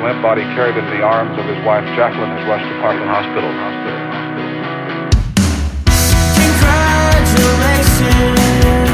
limp body carried in the arms of his wife Jacqueline is rushed to Parkland Hospital. Congratulations.